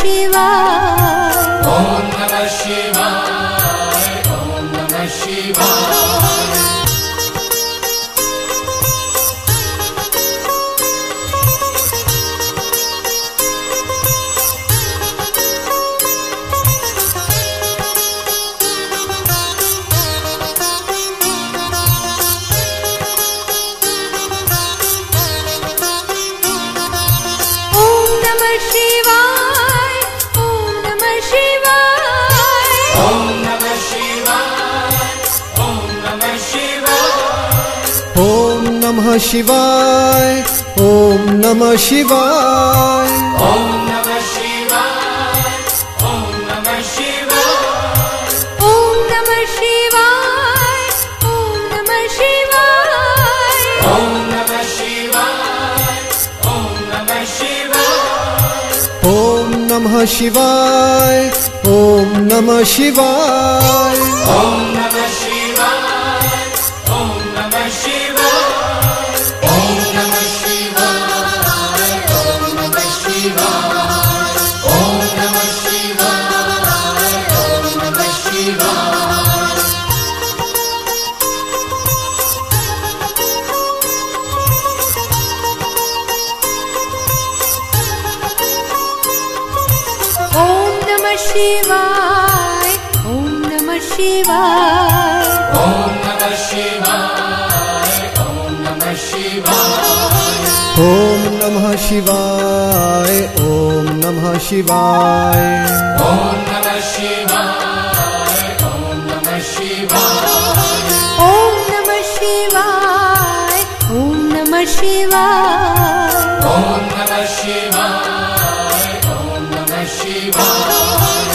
शिवाय Om Namah Shivaya. Om Namah Shivaya. Om Namah Shivay Om Namah Shivay Om Namah Shivaya. Om Namah Shivaya. Om Namah Shivaya. Om Namah Shivaya. Om Namah Shivaya. Om Namah Shivaya. Om Namah Shivay Om Namah Shivay Om Namah Shivaya. Om Namah Shivaya. Om Namah Shivaya. Om Namah Shivaya. Om Namah Shivaya. Om Namah Shivaya. Om Namah Shivaya. Om Namah Shivaya. Om Namah Shivaya. Om Namah Shivaya. Om Namah Shivay Om Namah Shivay Om Namah Shivaya. Om Namah Shivaya. Om Namah Shivaya. Om Namah Shivaya. Om Namah Shivaya. Om Namah Shivaya. Om Namah Shivay Om Namah Shivay Om Namah Shivaya. Om Namah Shivaya.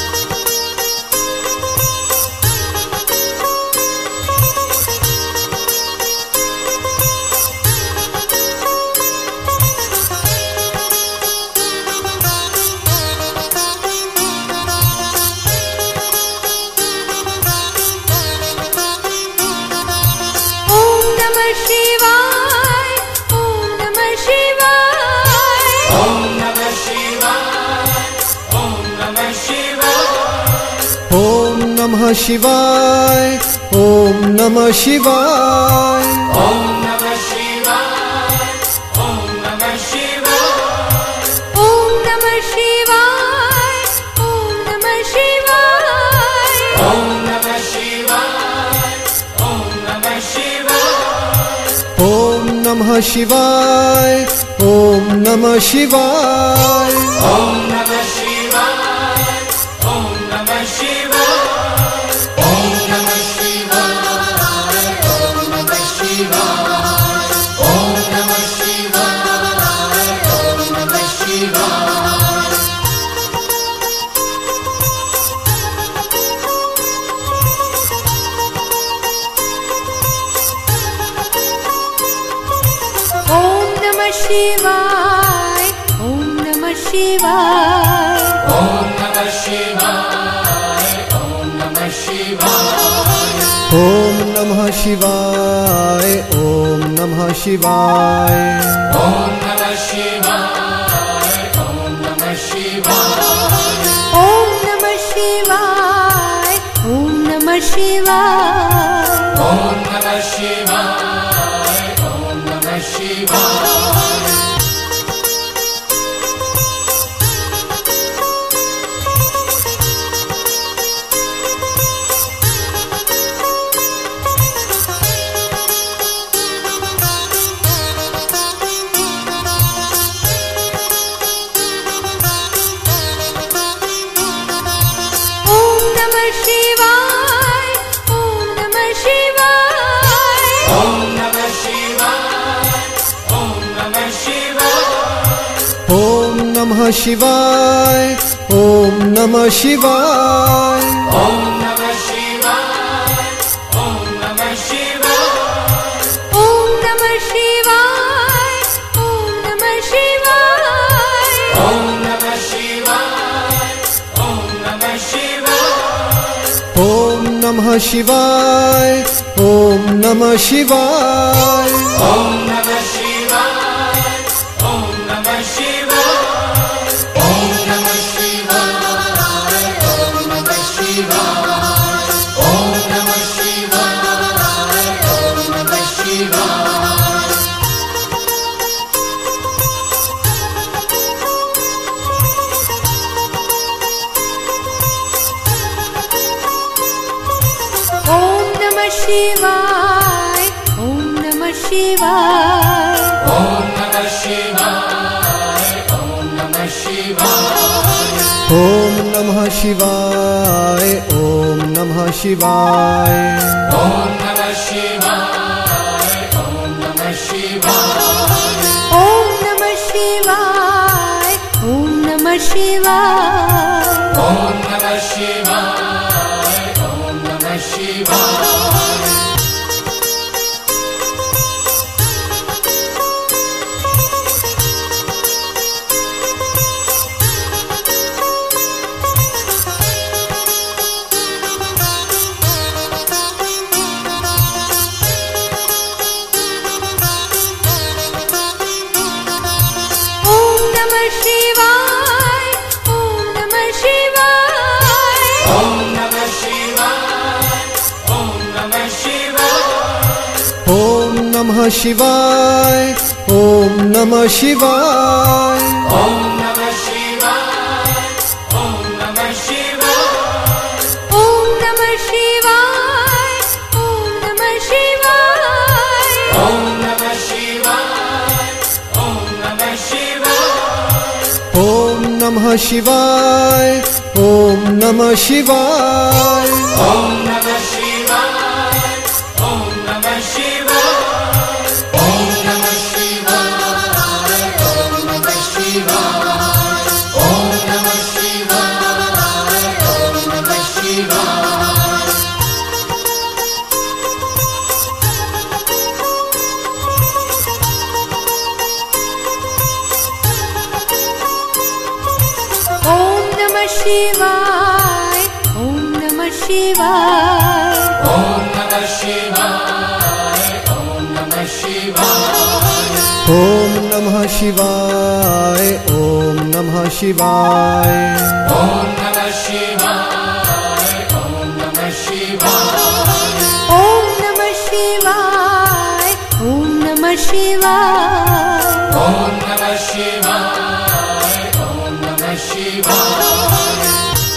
Om Namah Shivay Om Namah Shivay Om Namah Shivaya. Om Namah Shivaya. Om Namah Shivaya. Om Namah Shivaya. Om Namah Shivaya. Om Namah Shivaya. Om Namah Shivay Om Namah Shivay Om Namah Shivaya. Om Namah Shivaya. Om Namah Shivaya. Om Namah Shivaya. Om Namah Shivaya. Om Namah Shivaya. Om Namah Shivaya. Om Namah Shivaya. Om Namah Shivaya. Om Namah Shivaya. Om Namah Shivay Om Namah Shivay Om Namah Shivaya. Om Namah Shivaya. Om Namah Shivaya. Om Namah Shivaya. Om Namah Shivaya. Om Namah Shivaya. Om Namah Shivay Om Namah Shivay Om Namah Shivaya. Om Namah Shivaya. Om Namah Shivay Om Namah Shivay Om Namah Shivaya. Om Namah Shivaya. Om Namah Shivaya. Om Namah Shivaya. Om Namah Shivaya. Om Namah Shivaya. Om Namah Shivay Om Namah Shivay Om Namah Shivaya. Om Namah Shivaya. Om Namah Shivaya. Om Namah Shivaya. Om Namah Shivaya. Om Namah Shivaya. Om Namah Shivaya. शिवाय ओम नमः शिवाय Om Namah Shivaya. Om Namah Shivaya. Om Namah Shivaya. Om Namah Shivaya. Om Namah Shivaya. Om Namah Shivaya. ओम नमः शिवाय ओम नमः शिवाय Om Namah Shivaya. Om Namah Shivaya. ओम नमः शिवाय ओम नमः शिवाय Om Namah Shivaya. Om Namah Shivaya. Om Namah Shivaya. Om Namah Shivaya. Om Namah Shivaya. Om Namah Shivaya. ओम नमः शिवाय ओम नमः शिवाय Om Namah Shivaya. Om Namah Shivaya. Om Namah Shivaya. Om Namah Shivaya. Om Namah Shivaya. Om Namah Shivaya. Om Namah Shivaya. Om Namah Shivaya. Om Namah Shivaya. Om Namah Shivaya. ओम नमः शिवाय ओम नमः शिवाय Om Namah Shivaya. Om Namah Shivaya. Om Namah Shivaya. Om Namah Shivaya. Om Namah Shivaya. Om Namah Shivaya. ओम नमः शिवाय ओम नमः शिवाय Om Namah Shivaya. Om Namah Shivaya.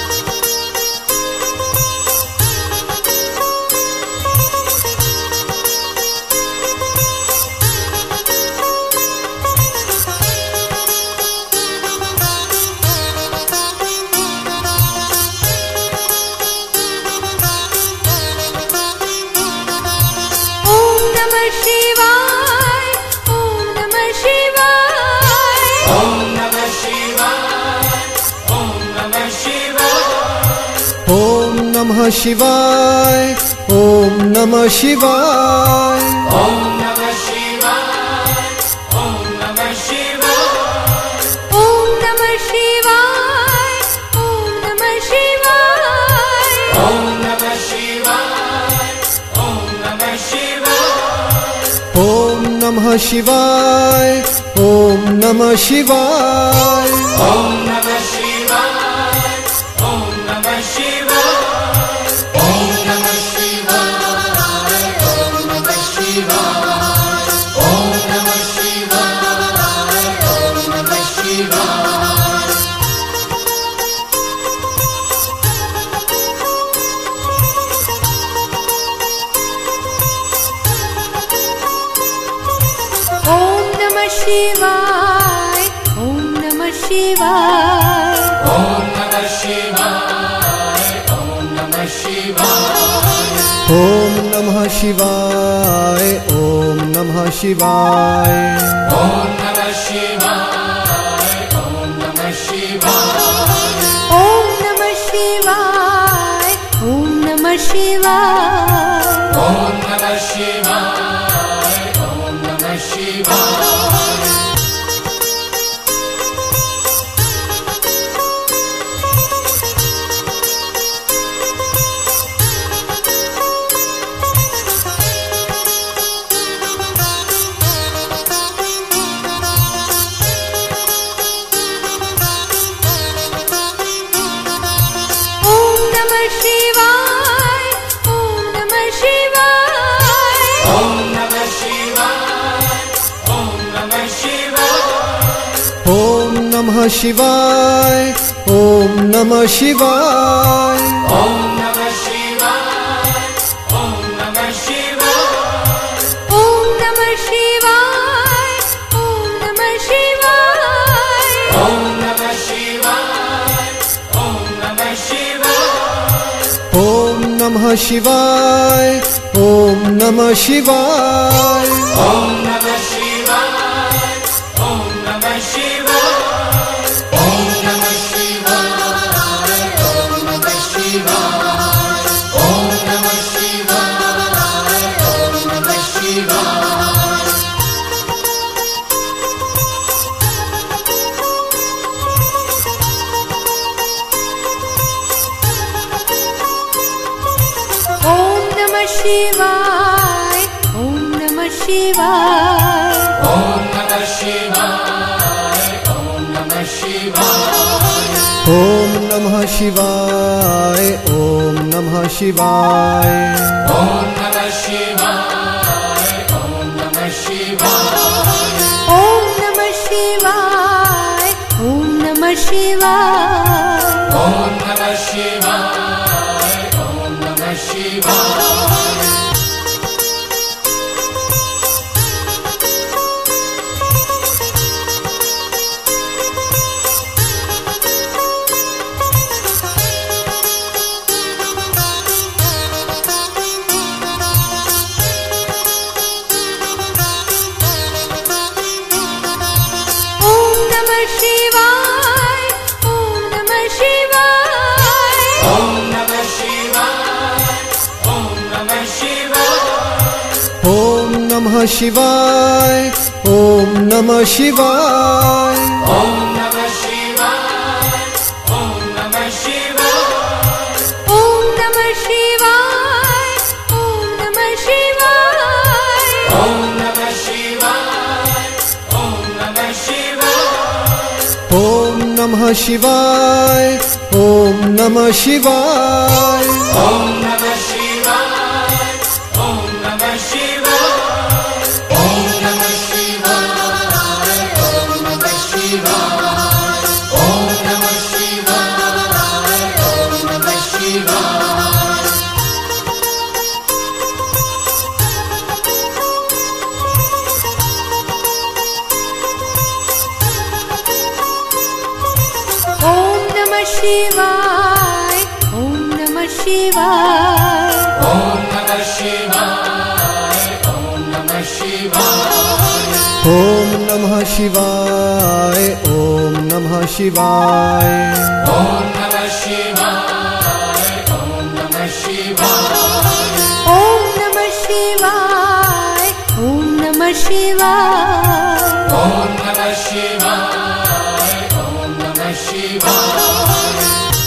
ओम नमः शिवाय ओम नमः शिवाय Om Namah Shivaya. Om Namah Shivaya. Om Namah Shivaya. Om Namah Shivaya. Om Namah Shivaya. Om Namah Shivaya. ओम नमः शिवाय ओम नमः शिवाय Om Namah Shivaya. Om Namah Shivaya. Om Namah Shivaya. Om Namah Shivaya. Om Namah Shivaya. Om Namah Shivaya. Om Namah Shivaya. Om Namah Shivaya. Om Namah Shivaya. Om Namah Shivaya. ओम नमः शिवाय ओम नमः शिवाय Om Namah Shivaya. Om Namah Shivaya. Om Namah Shivaya. Om Namah Shivaya. Om Namah Shivaya. Om Namah Shivaya. ओम नमः शिवाय ओम नमः शिवाय Om Namah Shivaya. Om Namah Shivaya. ओम नमः शिवाय ओम नमः शिवाय Om Namah Shivaya. Om Namah Shivaya. Om Namah Shivaya. Om Namah Shivaya. Om Namah Shivaya. Om Namah शिवाय ओम नमः शिवाय Om Namah Shivaya. Om Namah Shivaya. Om Namah Shivaya. Om Namah Shivaya. Om Namah Shivaya. Om Namah Shivaya. Om Namah Shivaya. Om Namah Shivaya. Om Namah Shivaya. Om Namah Shivaya. ओम नमः शिवाय ओम नमः शिवाय Om Namah Shivaya. Om Namah Shivaya. Om Namah Shivaya. Om Namah Shivaya. Om Namah Shivaya. Om Namah Shivaya. Om Namah Shivaya. Om Namah Shivaya. Om Namah Shivaya. Om Namah Shivaya. ओम नमः शिवाय ओम नमः शिवाय Om Namah Shivaya. Om Namah Shivaya. Om Namah Shivaya. Om Namah Shivaya. Om Namah Shivaya. Om Namah Shivaya. ओम नमः शिवाय ओम नमः शिवाय Om Namah Shivaya. Om Namah Shivaya. Om Namah Shivaya. Om Namah Shivaya. Om Namah Shivaya. Om Namah Shivaya. Om Namah Shivaya. Om Namah Shivaya. Om Namah Shivaya. Om Namah Shivaya. ओम नमः शिवाय ओम नमः शिवाय Om Namah Shivaya. Om Namah Shivaya. Om Namah Shivaya. Om Namah Shivaya. Om Namah Shivaya. Om Namah Shivaya.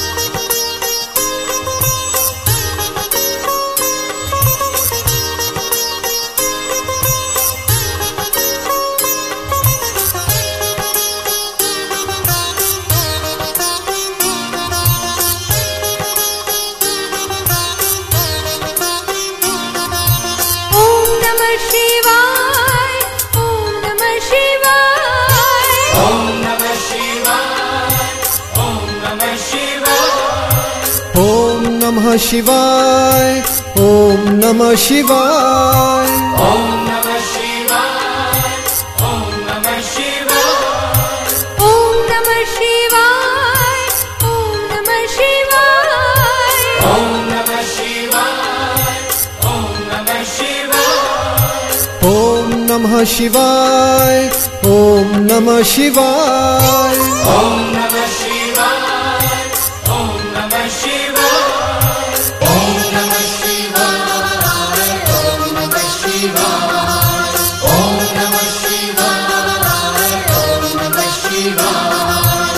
Om Namah Shivaya. Om Namah Shivaya. Om Namah Shivaya. Om Namah Shivaya. ओम नमः शिवाय ओम नमः शिवाय Om Namah Shivaya. Om Namah Shivaya. Om Namah Shivaya. Om Namah Shivaya. Om Namah Shivaya. Om Namah Shivaya. ओम नमः शिवाय ओम नमः शिवाय Om Namah Shivaya. Om Namah Shivaya. Om Namah Shivaya. Om Namah Shivaya. Om Namah Shivaya. Om Namah Shivaya.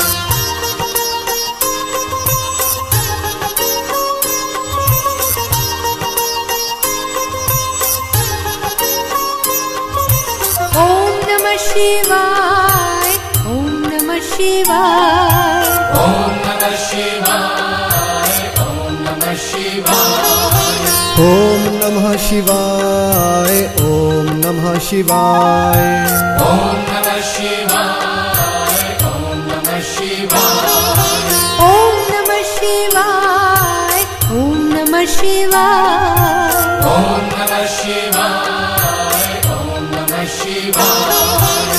Om Namah Shivaya. Om Namah Shivaya. Om Namah Shivaya. Om Namah Shivaya. ओम नमः शिवाय ओम नमः शिवाय Om Namah Shivaya. Om Namah Shivaya. Om Namah Shivaya. Om Namah Shivaya. Om Namah Shivaya. Om Namah Shivaya.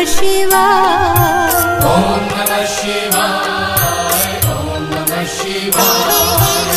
शिवाय Om Namah Shivaya. Om Namah Shivaya.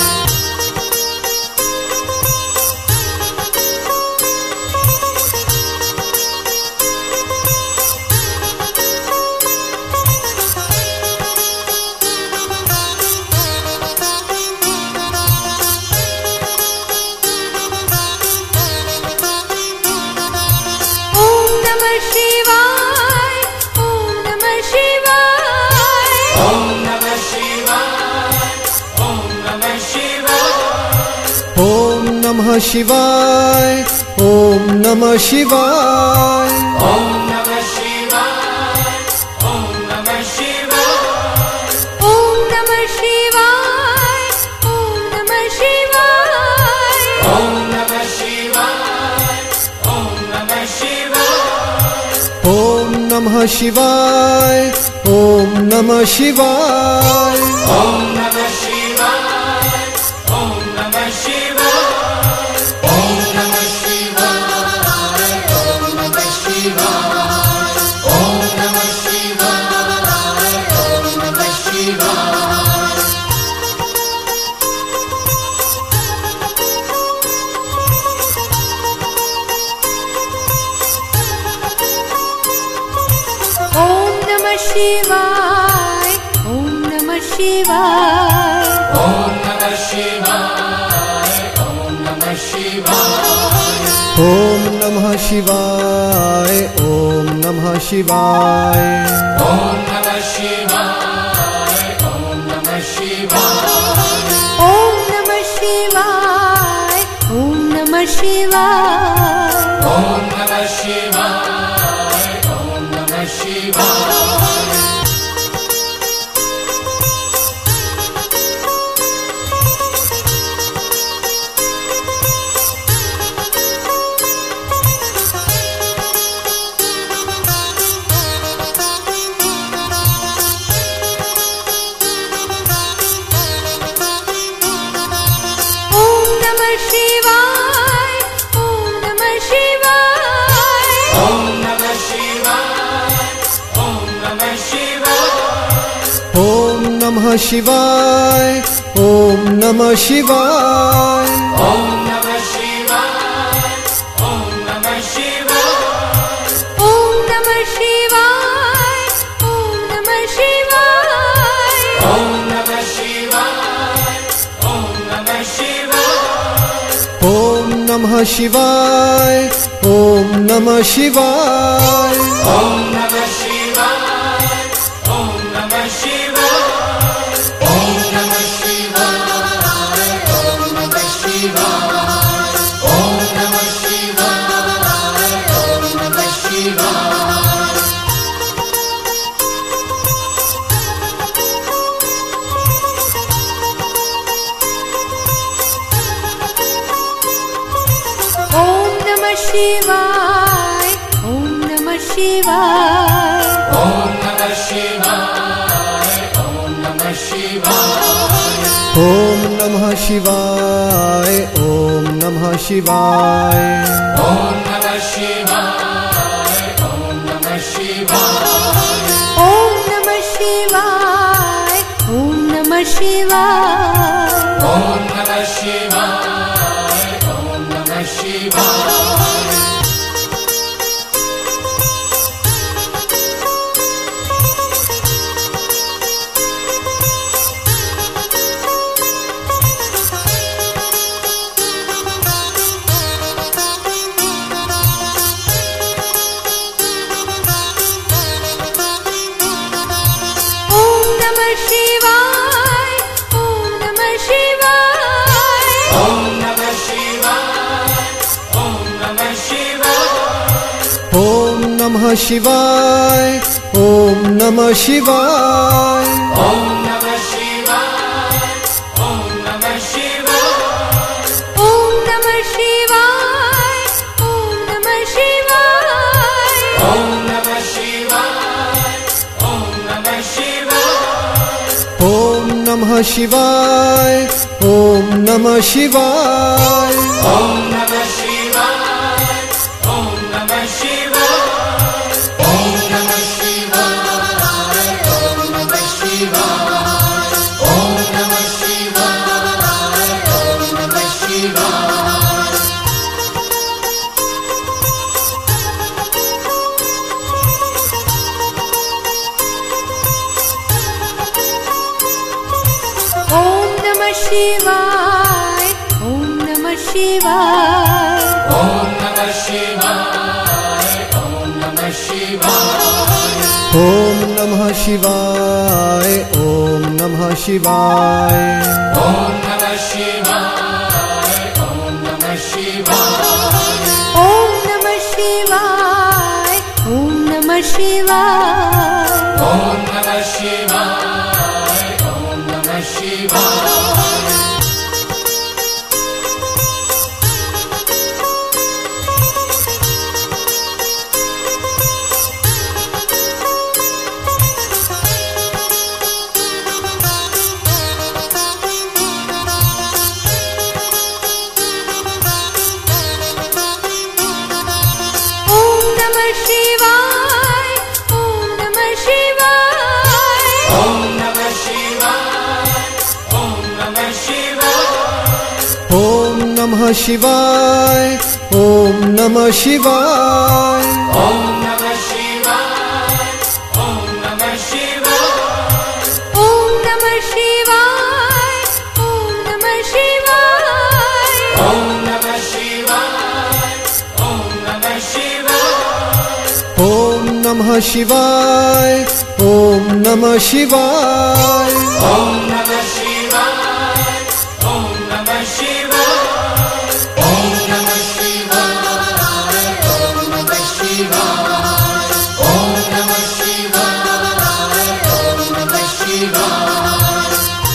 Om Namah Shivay. Om Namah Shivay. Om Namah Shivaya. Om Namah Shivaya. Om Namah Shivaya. Om Namah Shivaya. Om Namah Shivaya. Om Namah Shivaya. Om Namah Shivay. Om Namah Shivay. Om Namah Shivaya. Om Namah Shivaya. Om Namah Shivaya. Om Namah Shivaya. Om Namah Shivaya. Om Namah Shivaya. Om Namah Shivaya. Om Namah Shivaya. Om Namah Shivaya. Om Namah Shivaya. Om Namah Shivay. Om Namah Shivay. Om Namah Shivaya. Om Namah Shivaya. Om Namah Shivaya. Om Namah Shivaya. Om Namah Shivaya. Om Namah Shivaya. Om Namah Shivay. Om Namah Shivay. Om Namah Shivaya. Om Namah Shivaya. Om Namah Shivay. Om Namah Shivay. Om Namah Shivaya. Om Namah Shivaya. Om Namah Shivaya. Om Namah Shivaya. Om Namah Shivaya. Om Namah Shivaya. Om Namah Shivay. Om Namah Shivay. Om Namah Shivaya. Om Namah Shivaya. Om Namah Shivaya. Om Namah Shivaya. Om Namah Shivaya. Om Namah Shivaya. Om Namah Shivaya. Om Namah Shivaya. Om Namah Shivaya. Om Namah Shivaya. Om Namah Shivay. Om Namah Shivay. Om Namah Shivaya. Om Namah Shivaya. Om Namah Shivaya. Om Namah Shivaya. Om Namah Shivaya. Om Namah Shivaya. Om Namah Shivay. Om Namah Shivay. Om Namah Shivaya. Om Namah Shivaya. Om Namah Shivay. Om Namah Shivay. Om Namah Shivaya. Om Namah Shivaya. Om Namah Shivaya. Om Namah Shivaya. Om Namah Shivaya. Om Namah Shivaya. Om Namah Shivay. Om Namah Shivay. Om Namah Shivaya. Om Namah Shivaya. Om Namah Shivaya. Om Namah Shivaya. Om Namah Shivaya. Om Namah Shivaya. Om Namah शिवाय ओम नमः शिवाय Om Namah Shivaya. Om Namah Shivaya. Om Namah Shivaya. Om Namah Shivaya. Om Namah Shivaya. Om Namah Shivaya. ओम नमः शिवाय ओम नमः शिवाय Om Namah Shivaya. Om Namah Shivaya. ओम नमः शिवाय ओम नमः शिवाय Om Namah Shivaya. Om Namah Shivaya. Om Namah Shivaya. Om Namah Shivaya. Om Namah Shivaya. Om Namah Shivaya. ओम नमः शिवाय ओम नमः शिवाय Om Namah Shivaya. Om Namah Shivaya. Om Namah Shivaya. Om Namah Shivaya. Om Namah Shivaya. Om Namah Shivaya. Om Namah Shivaya. Om Namah Shivaya. Om Namah Shivaya. Om Namah Shivaya.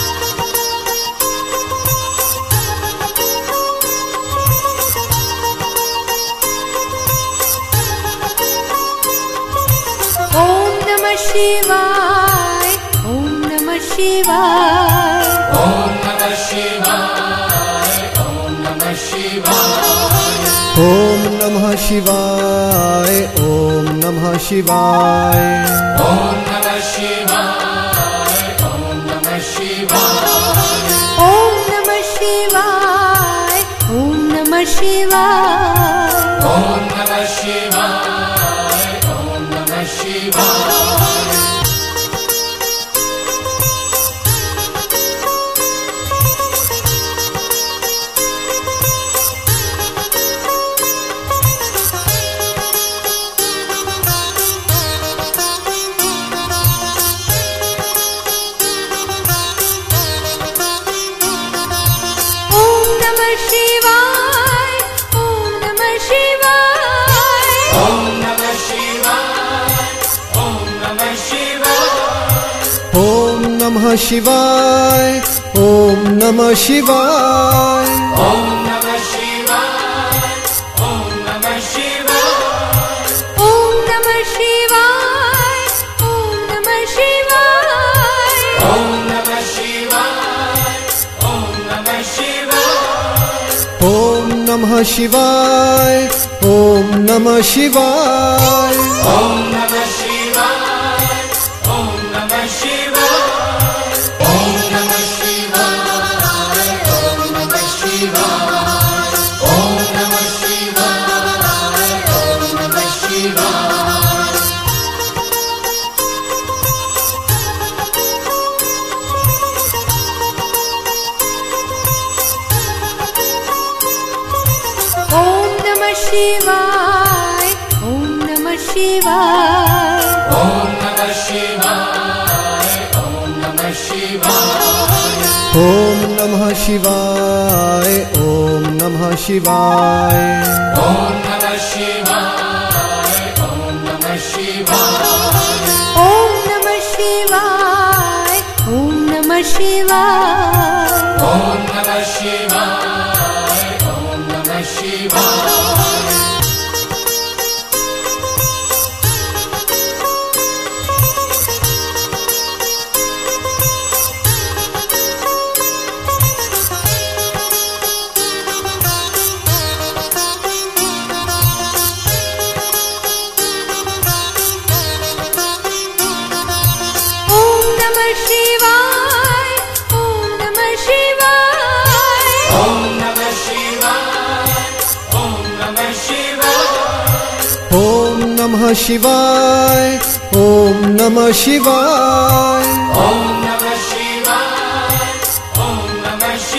ओम नमः शिवाय ओम नमः शिवाय Om Namah Shivaya. Om Namah Shivaya. Om Namah Shivaya. Om Namah Shivaya. Om Namah Shivaya. Om Namah Shivaya. ओम नमः शिवाय ओम नमः शिवाय Om Namah Shivaya. Om Namah Shivaya. ओम नमः शिवाय ओम नमः शिवाय Om Namah Shivaya. Om Namah Shivaya. Om Namah Shivaya. Om Namah Shivaya. Om Namah Shivaya. Om Namah Shivaya. ओम नमः शिवाय ओम नमः शिवाय Om Namah Shivaya. Om Namah Shivaya. Om Namah Shivaya. Om Namah Shivaya. Om Namah Shivaya. Om Namah Shivaya. Om Namah Shivaya. Om Namah Shivaya. Om Namah Shivaya. Om Namah Shivaya. ओम नमः शिवाय ओम नमः शिवाय Om Namah Shivaya. Om Namah Shivaya. Om Namah Shivaya. Om Namah Shivaya. Om Namah Shivaya. Om Namah Shivaya. ओम नमः शिवाय ओम नमः शिवाय Om Namah Shivaya. Om Namah Shivaya. ओम नमः शिवाय ओम नमः शिवाय Om Namah Shivaya. Om Namah Shivaya. Om Namah Shivaya. Om Namah Shivaya. Om Namah Shivaya. Om Namah Shivaya.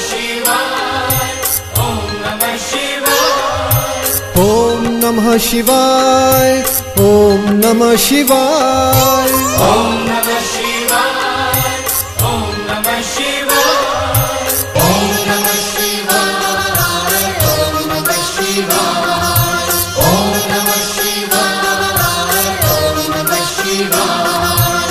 नमः शिवाय ओम नमः शिवाय Om Namah Shivaya. Om Namah Shivaya. Om Namah Shivaya. Om Namah Shivaya. Om Namah Shivaya. Om Namah Shivaya.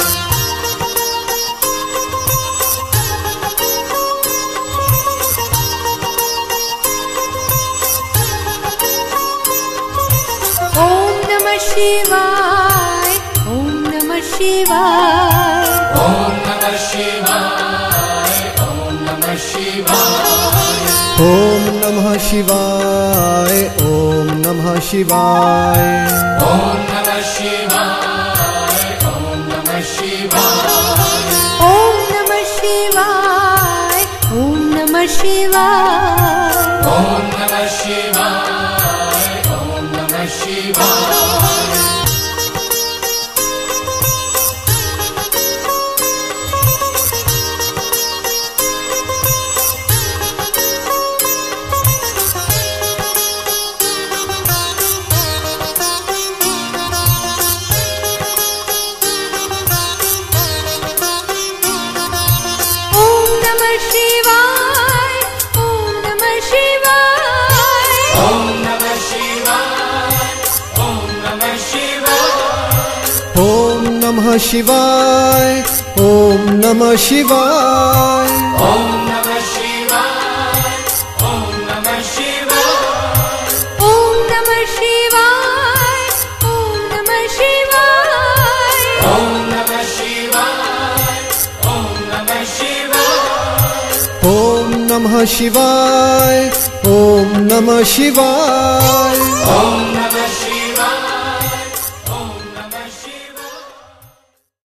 Om Namah Shivaya. Om Namah Shivaya. Om Namah Shivaya. Om Namah Shivaya. ओम नमः शिवाय ओम नमः शिवाय Om Namah Shivaya. Om Namah Shivaya. Om Namah Shivaya. Om Namah Shivaya. Om Namah Shivaya. Om Namah Shivaya. Om Namah Shivaya. Om Namah Shivaya. Om Namah Shivaya. Om Namah Shivaya. ओम नमः शिवाय ओम नमः शिवाय Om Namah Shivaya. Om Namah Shivaya. Om Namah Shivaya. Om Namah Shivaya. Om Namah Shivaya. Om Namah Shivaya. ओम नमः शिवाय ओम नमः शिवाय Om